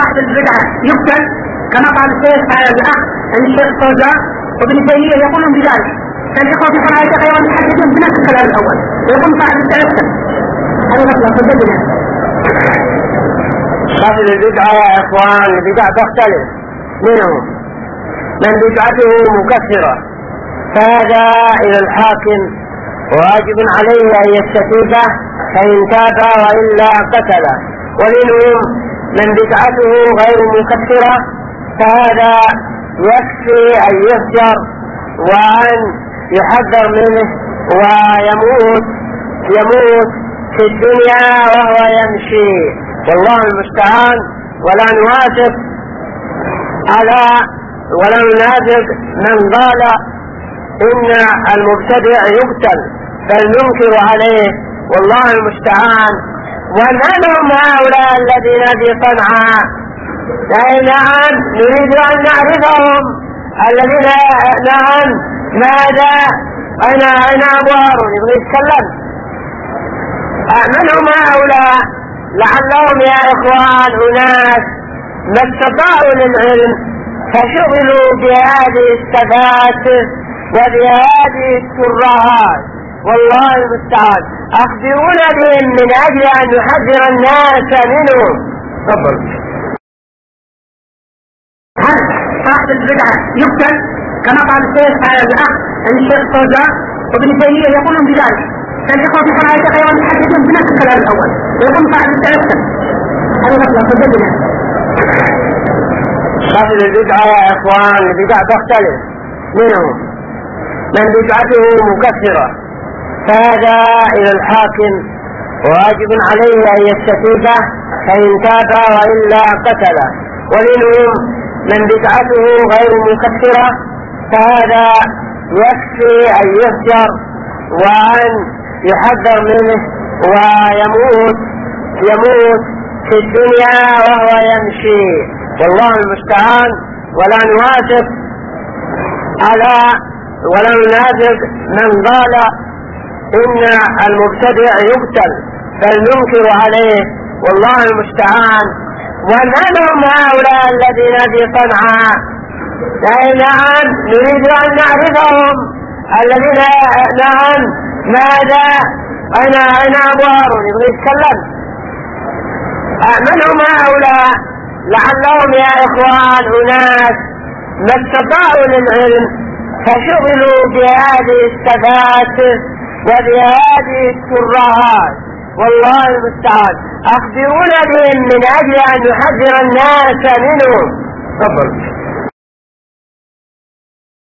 صاحب البدعة يقتل كما قال الشيخ الأخ الشيخ فوزان وابن تيمية يقولون بذلك. فالإخوة في حماية غير المحدثين بنفس الكلام الأول ويقول صاحب البدعة يقتل. هذا مطلب فجدنا. صاحب البدعة يا إخوان البدع تختلف منهم من بدعته مكفرة فهذا إلى الحاكم واجب عليه أن يستتيبه فإن تاب وإلا قتل، ومنهم من بدعته غير مكفرة فهذا يكفي أن يهجر وأن يحذر منه ويموت في الدنيا وهو يمشي، والله المستعان. ولا نوافق من قال إن المبتدع يقتل بل ننكر عليه، والله المستعان. ومن هم هؤلاء الذين في صنعاء؟ نعم نريد أن نعرفهم الذين نعم ماذا أنا أبو هارون يبغى يتكلم. من هم هؤلاء؟ لعلهم يا إخوان أناس ما استطاعوا للعلم فشغلوا بهذه التفاسف وبهذه الترهات، والله المستعان. أخبرونا بهم من أجل أن نحذر الناس منهم. تفضل. هل صاحب البدعة يقتل كما قال الشيخ الأخ الشيخ فوزان وابن تيمية يقولون بذلك؟ فالإخوة في حماية غير المحدثين بنفس الكلام الأول ويقول صاحب البدعة يقتل. هذا مطلب فجدنا. صاحب البدعة يا إخوان البدع تختلف منهم من بدعته مكفرة فهذا إلى الحاكم واجب عليه أن يستتيبه فإن تاب وإلا قتل، ومنهم من بدعته غير مكفرة فهذا يكفي أن يهجر وأن يحذر منه ويموت في الدنيا وهو يمشي، والله المستعان. ولا نوافق من قال إن المبتدع يقتل بل ننكر عليه، والله المستعان. ومن هم هؤلاء الذين في صنعاء؟ نعم نريد أن نعرفهم الذين نعم ماذا أنا أبو هارون يبغى يتكلم. من هم هؤلاء؟ لعلهم يا إخوان أناس ما استطاعوا للعلم فشغلوا بهذه التفاسف وبهذه الترهات، والله المستعان. أخبرونا بهم من أجل أن نحذر الناس منهم. تفضل.